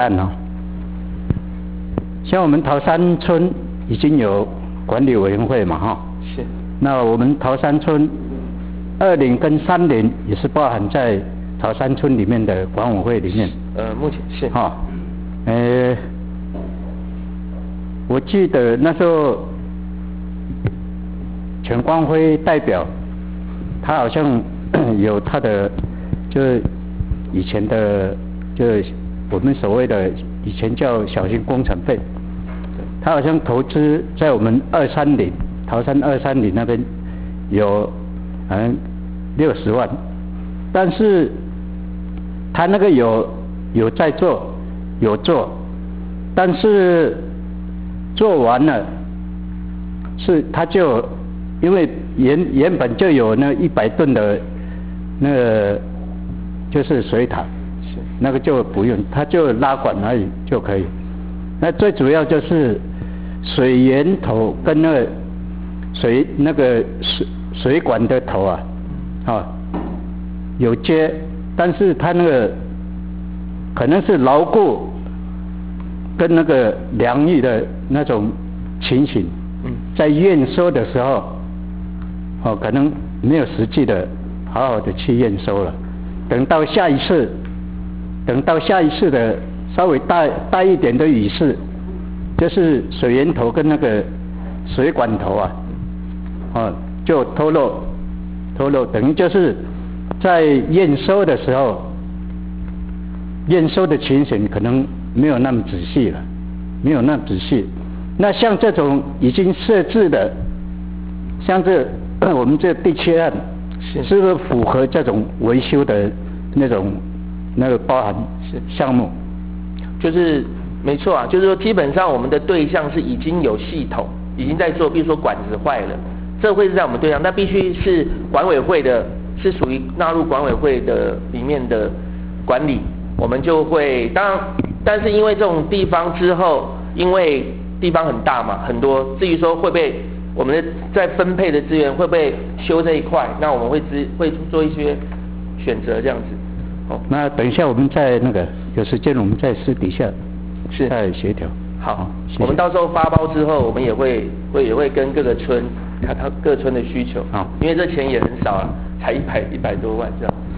案哦。像我们桃山村已经有管理委员会嘛，哈。 是。 那我们桃山村20跟30也是包含在桃山村里面的管委会里面。 目前是。 哈。我记得那时候陈光辉代表，他好像有他的，就是以前的，就是我们所谓的以前叫小型工程费，他好像投资在我们230桃山230那边有60万，但是他那个有在做，有做，但是做完了，他就因为原本就有那100吨的那个就是水塔， 是那个就不用，他就拉管而已就可以。那最主要就是水源头跟那个水管的头有接，但是它那个可能是牢固跟那个良率的那种情形，在验收的时候，可能没有实际的好好的去验收了。等到下一次的稍微大一点的雨势，就是水源头跟那个水管头就脱落，等于就是在验收的时候，验收的情形可能没有那么仔细了，没有那么仔细。那像这种已经设置的，像我们这第7案，是不是符合这种维修的那个包含项目？ 就是没错啊，就是说基本上我们的对象是已经有系统，已经在做，比如说管子坏了，这会是在我们对象，那必须是管委会的，是属于纳入管委会的里面的管理，我们就会但是因为这种地方之后，因为地方很大嘛，很多，至于说会被我们在分配的资源会被修这一块，那我们会做一些选择这样子。 那等一下我们在有时间我们在私底下再协调。 好，我们到时候发包之后，我们也会跟各个村看他各村的需求。好，因为这钱也很少啊，才100多万这样。